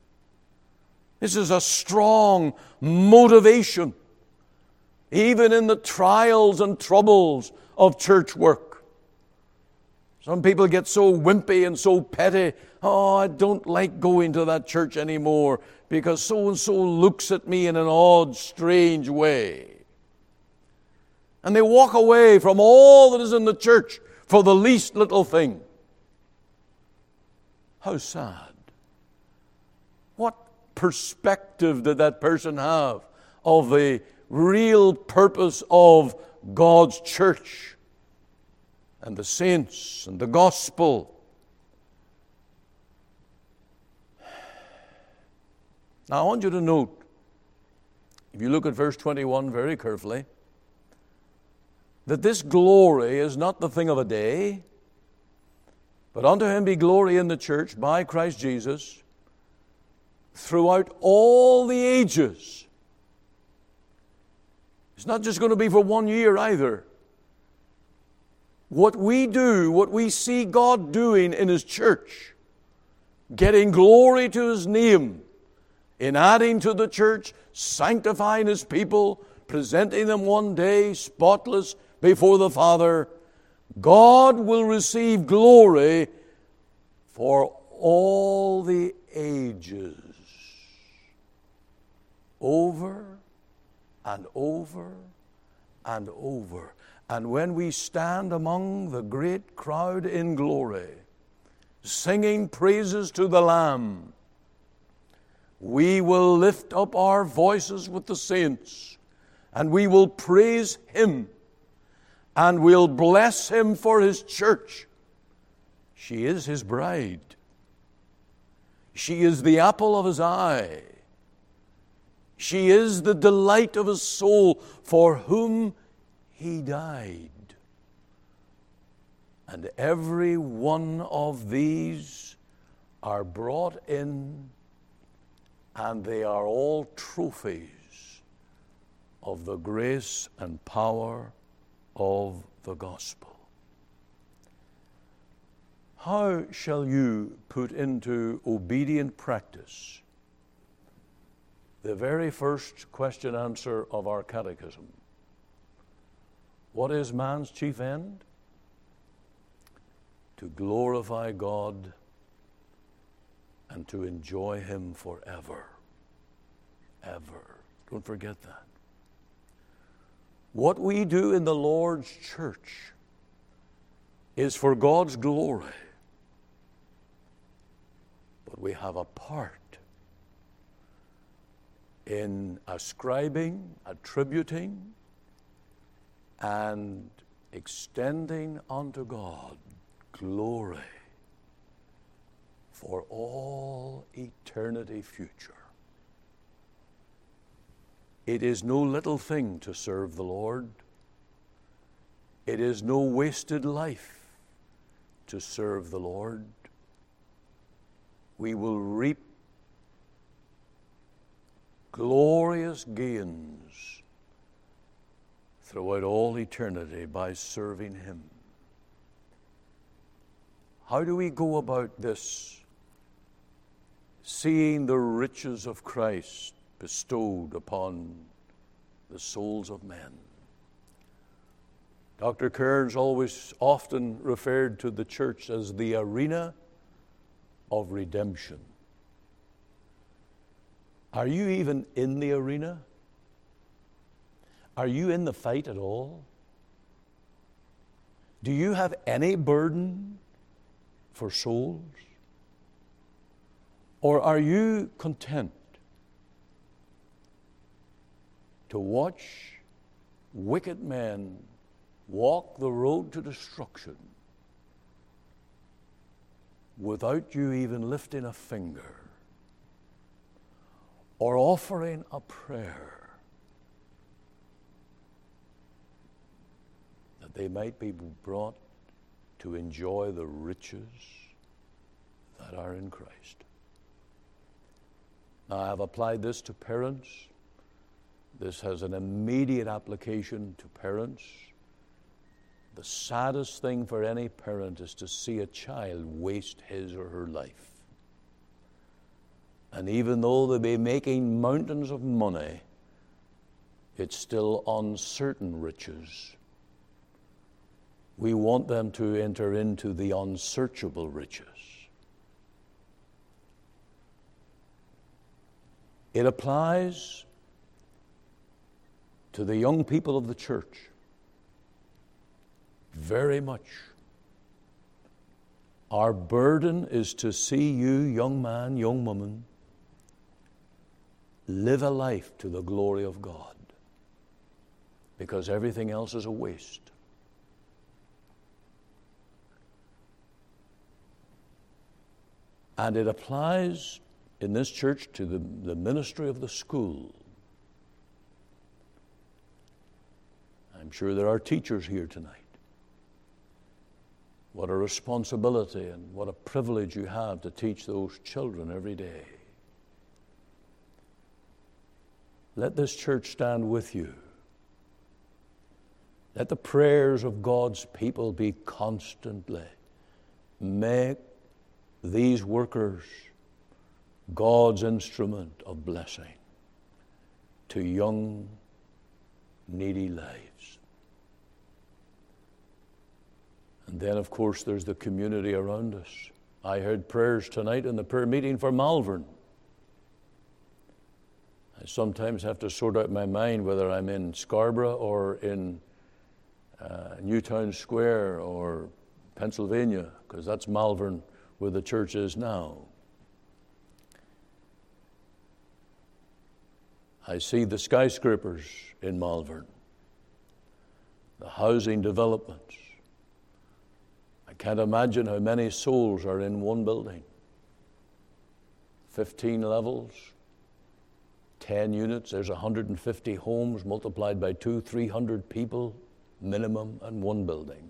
This is a strong motivation, even in the trials and troubles of church work. Some people get so wimpy and so petty. Oh, I don't like going to that church anymore because so-and-so looks at me in an odd, strange way. And they walk away from all that is in the church for the least little thing. How sad. What perspective did that person have of the real purpose of God's church and the saints and the gospel? Now I want you to note, if you look at verse twenty-one very carefully, that this glory is not the thing of a day, but unto Him be glory in the church by Christ Jesus throughout all the ages. It's not just going to be for one year either. What we do, what we see God doing in His church, getting glory to His name, in adding to the church, sanctifying His people, presenting them one day spotless before the Father, God will receive glory for all the ages. Over and over and over. And when we stand among the great crowd in glory, singing praises to the Lamb, we will lift up our voices with the saints, and we will praise Him, and we'll bless Him for His church. She is His bride. She is the apple of His eye. She is the delight of His soul, for whom He died. And every one of these are brought in, and they are all trophies of the grace and power of the gospel. How shall you put into obedient practice the very first question answer of our catechism? What is man's chief end? To glorify God and to enjoy Him forever. Ever. Don't forget that. What we do in the Lord's church is for God's glory. But we have a part in ascribing, attributing, and extending unto God glory for all eternity future. It is no little thing to serve the Lord. It is no wasted life to serve the Lord. We will reap glorious gains throughout all eternity by serving Him. How do we go about this? Seeing the riches of Christ bestowed upon the souls of men. Doctor Kearns always often referred to the church as the arena of redemption. Are you even in the arena? Are you in the fight at all? Do you have any burden for souls? Or are you content to watch wicked men walk the road to destruction without you even lifting a finger or offering a prayer that they might be brought to enjoy the riches that are in Christ? Now, I have applied this to parents. This has an immediate application to parents. The saddest thing for any parent is to see a child waste his or her life. And even though they be making mountains of money, it's still uncertain riches. We want them to enter into the unsearchable riches. It applies to the young people of the church very much. Our burden is to see you, young man, young woman, live a life to the glory of God, because everything else is a waste. And it applies in this church to the, the ministry of the school. I'm sure there are teachers here tonight. What a responsibility and what a privilege you have to teach those children every day. Let this church stand with you. Let the prayers of God's people be constantly, make these workers God's instrument of blessing to young, needy lives. And then, of course, there's the community around us. I heard prayers tonight in the prayer meeting for Malvern. I sometimes have to sort out my mind whether I'm in Scarborough or in uh, Newtown Square or Pennsylvania, because that's Malvern where the church is now. I see the skyscrapers in Malvern, the housing developments. I can't imagine how many souls are in one building. fifteen levels, ten units, there's one hundred fifty homes multiplied by two, three hundred people minimum in one building.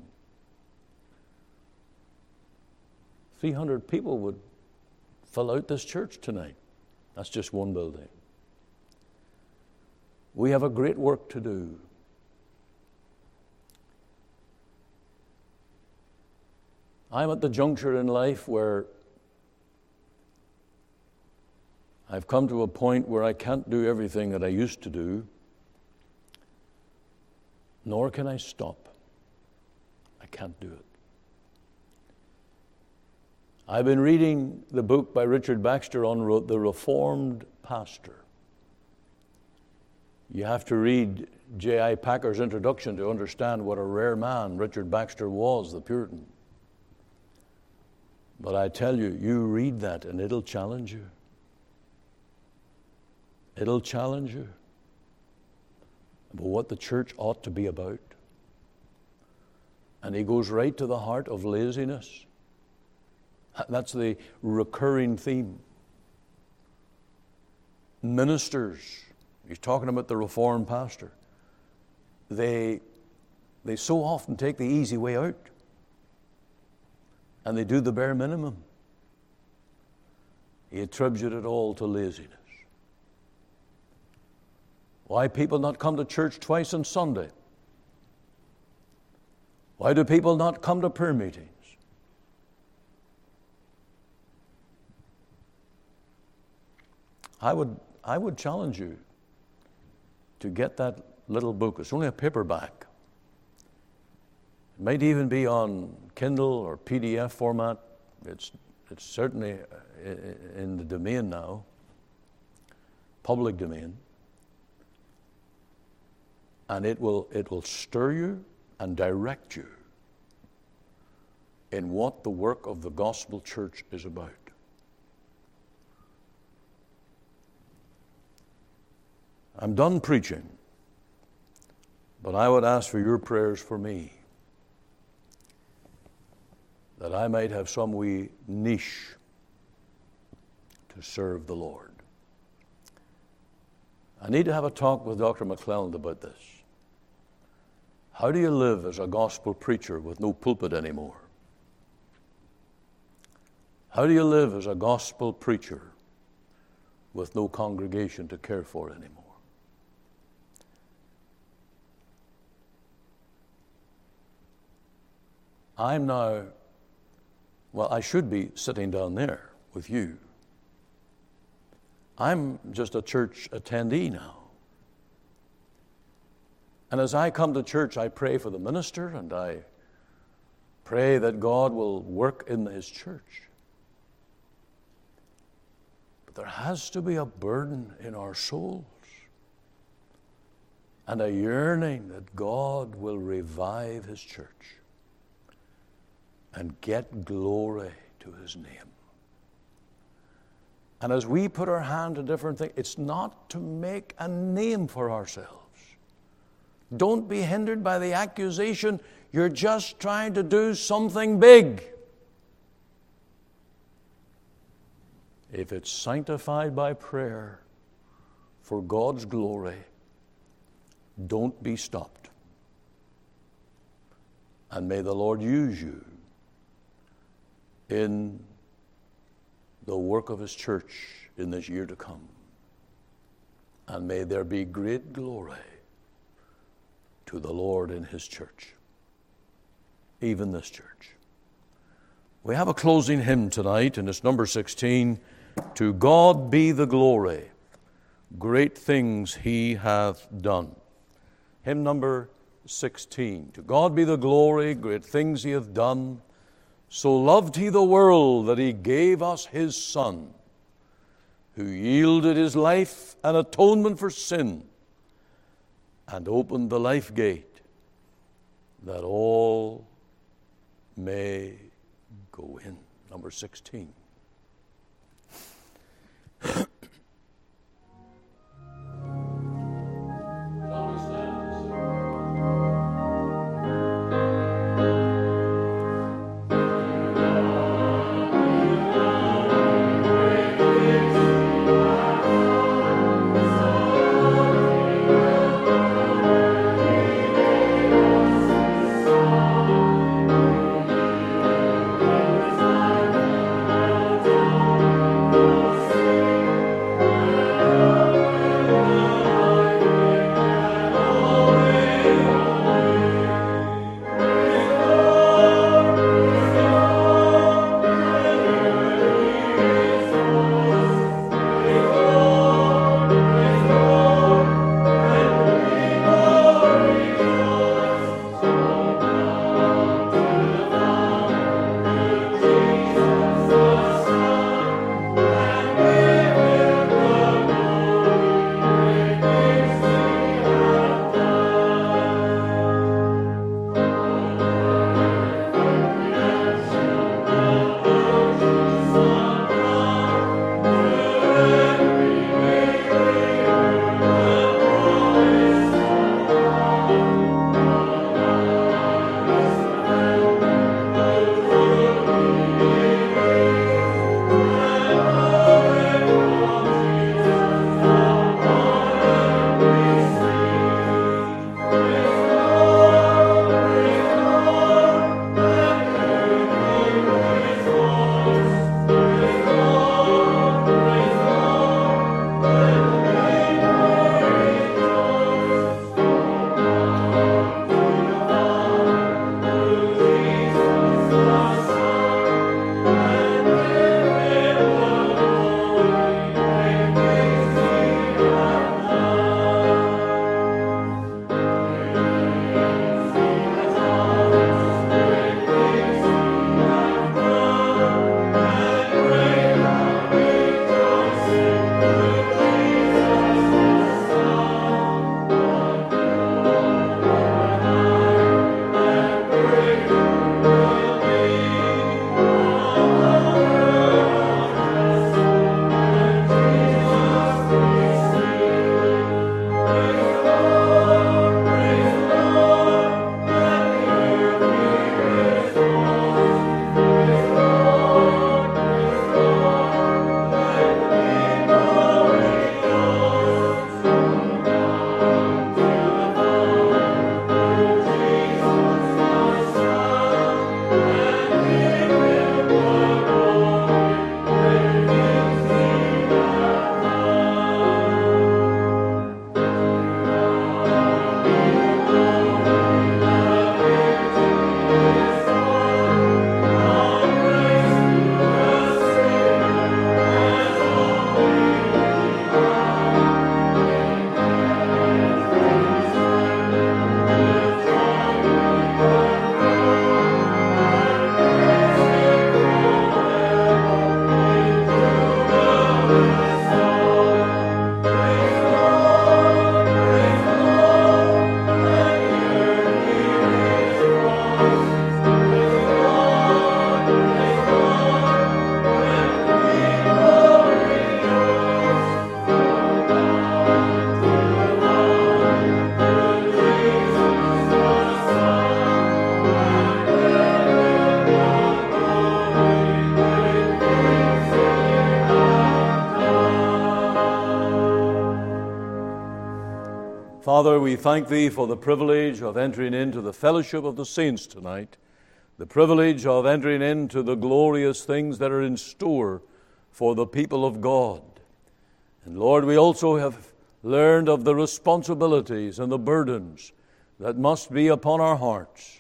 three hundred people would fill out this church tonight. That's just one building. We have a great work to do. I'm at the juncture in life where I've come to a point where I can't do everything that I used to do, nor can I stop. I can't do it. I've been reading the book by Richard Baxter on the Reformed pastor. You have to read J I Packer's introduction to understand what a rare man Richard Baxter was, the Puritan. But I tell you, you read that and it'll challenge you. It'll challenge you about what the church ought to be about. And he goes right to the heart of laziness. That's the recurring theme. Ministers, he's talking about the Reformed pastor, they, they so often take the easy way out. And they do the bare minimum. He attributed it all to laziness. Why people not come to church twice on Sunday? Why do people not come to prayer meetings? I would, I would challenge you to get that little book. It's only a paperback. It might even be on Kindle or P D F format. It's, it's certainly in the domain now, public domain. And it will, it will stir you and direct you in what the work of the gospel church is about. I'm done preaching, but I would ask for your prayers for me, that I might have some wee niche to serve the Lord. I need to have a talk with Doctor McClelland about this. How do you live as a gospel preacher with no pulpit anymore? How do you live as a gospel preacher with no congregation to care for anymore? I'm now, well, I should be sitting down there with you. I'm just a church attendee now. And as I come to church, I pray for the minister and I pray that God will work in his church. But there has to be a burden in our souls and a yearning that God will revive his church and get glory to his name. And as we put our hand to different things, it's not to make a name for ourselves. Don't be hindered by the accusation you're just trying to do something big. If it's sanctified by prayer for God's glory, don't be stopped. And may the Lord use you in the work of his church in this year to come. And may there be great glory to the Lord in his church, even this church. We have a closing hymn tonight, and it's number sixteen, To God be the glory, great things he hath done. Hymn number sixteen. To God be the glory, great things he hath done. So loved he the world that he gave us his Son, who yielded his life an atonement for sin, and opened the life gate that all may go in. Number sixteen. Father, we thank Thee for the privilege of entering into the fellowship of the saints tonight, the privilege of entering into the glorious things that are in store for the people of God. And Lord, we also have learned of the responsibilities and the burdens that must be upon our hearts.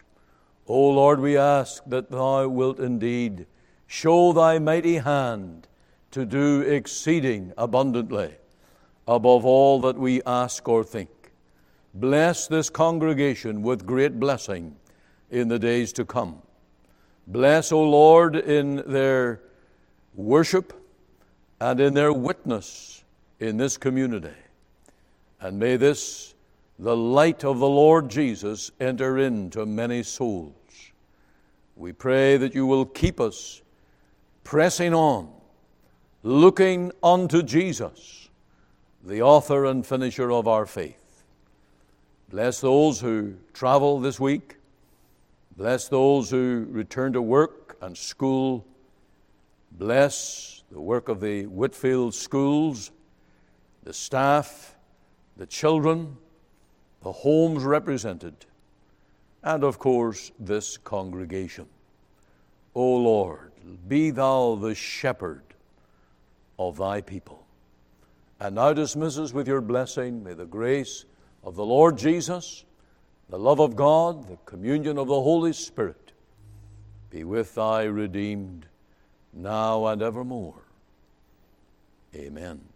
O Lord, we ask that Thou wilt indeed show Thy mighty hand to do exceeding abundantly above all that we ask or think. Bless this congregation with great blessing in the days to come. Bless, O Lord, in their worship and in their witness in this community. And may this, the light of the Lord Jesus, enter into many souls. We pray that you will keep us pressing on, looking unto Jesus, the author and finisher of our faith. Bless those who travel this week. Bless those who return to work and school. Bless the work of the Whitfield schools, the staff, the children, the homes represented, and of course this congregation. O Lord, be thou the shepherd of thy people. And now dismiss us with your blessing. May the grace of the Lord Jesus, the love of God, the communion of the Holy Spirit be with thy redeemed now and evermore. Amen.